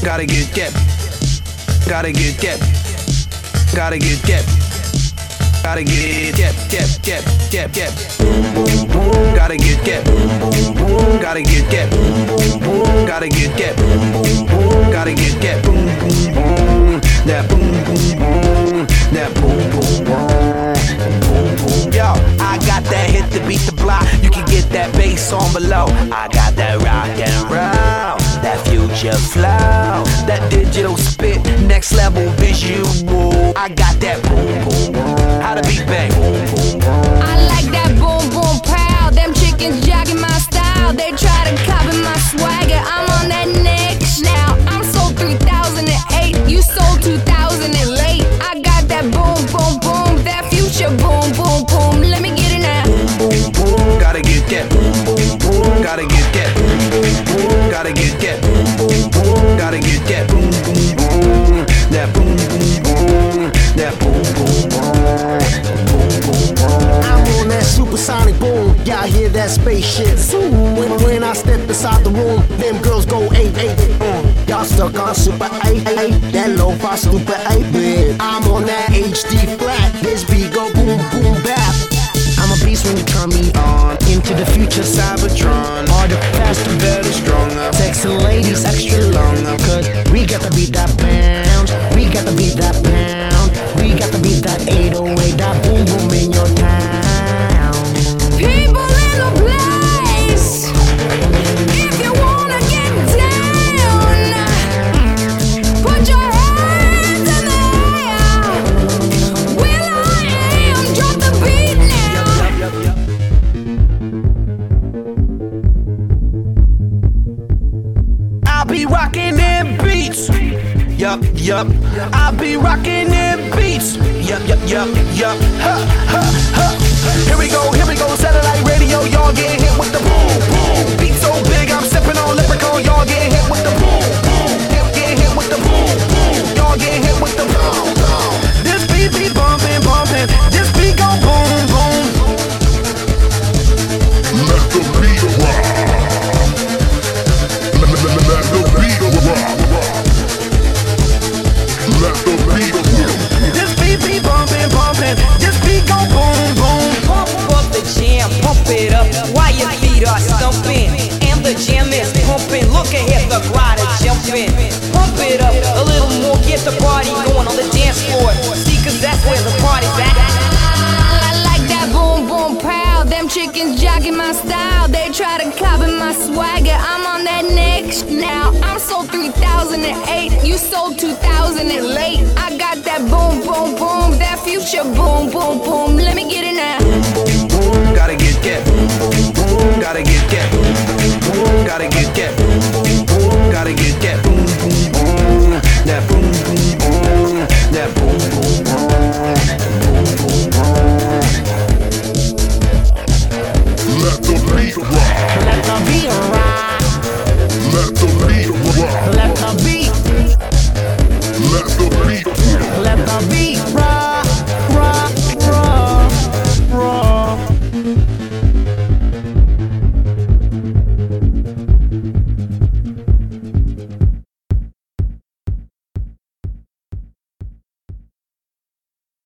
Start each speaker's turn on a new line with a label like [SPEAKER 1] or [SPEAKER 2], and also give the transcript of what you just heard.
[SPEAKER 1] Gotta get. Gotta get. Gotta get. Gotta get. Boom, boom, boom. Gotta get. Boom, boom, boom. Gotta get. Boom, boom. Gotta get. Boom, boom. Gotta get. Boom, boom, boom. That boom, boom, boom. That boom, boom, boom. Boom, boom. Yo, I got that hit to beat the block. You can get that bass on below. I got that rock and roll, that future flow, that digital spit, next level visual. I got that boom, boom, boom. How to beat bang. Boom, boom, boom.
[SPEAKER 2] I like that boom, boom, pow. Them chickens jogging my style. They try to copy my swagger. I'm on that next now. I'm sold 3008. You sold 2000 and late. I got that boom, boom, boom. That future boom, boom, boom. Let me get it now.
[SPEAKER 1] Boom, boom, boom. Gotta get. Boom, boom, boom. Gotta get. Boom, boom, boom. Gotta get. Boom, boom, boom. Gotta get. Boom, boom, boom. That boom, boom, boom. That boom, boom, boom.
[SPEAKER 3] I'm on that supersonic boom. Y'all hear that spaceship zoom. When I step inside the room, them girls go 8. Y'all stuck on super 8. That lo-fi stupid 8-bit. I'm on that HD flat. This beat go boom, boom, bap. I'm a beast when you turn me on. Into the future Cybertron. Harder, faster, better, stronger. Sexy ladies extra longer. Cause we got to beat that pound. We got to beat that pound. We got to beat that 808. That boom boom in your town.
[SPEAKER 2] People in the place. If you wanna get down, put your hands in the air. Will I am, drop the beat now.
[SPEAKER 1] I'll be rocking them beats. Yup. I'll be rocking them beats. Yup. Ha. Here we go. Satellite radio, y'all getting hit with the boom, boom. Beat so big, I'm sipping on Leprechaun. Y'all getting hit with the boom, boom. Getting hit with the boom, boom. Y'all getting hit with the boom, boom. This beat be bumping. This beat go boom, boom.
[SPEAKER 4] Let the beat rock. Let the beat rock. Let the beat rock.
[SPEAKER 1] This beat be bumping. This beat go boom, boom.
[SPEAKER 5] Pump up the jam, pump it up while your feet are stumping. And the jam is pumping. Look ahead, the crowd is jumping. Pump it up a little more, get the party going on the dance floor. See, cause that's where the party's at.
[SPEAKER 2] I like that boom, boom, pow. Them chickens jogging my style. They try to copy my swagger. I'm on that next now. I'm sold 3008. You sold 2000 and late. I got that boom, boom, boom. That future boom, boom, boom.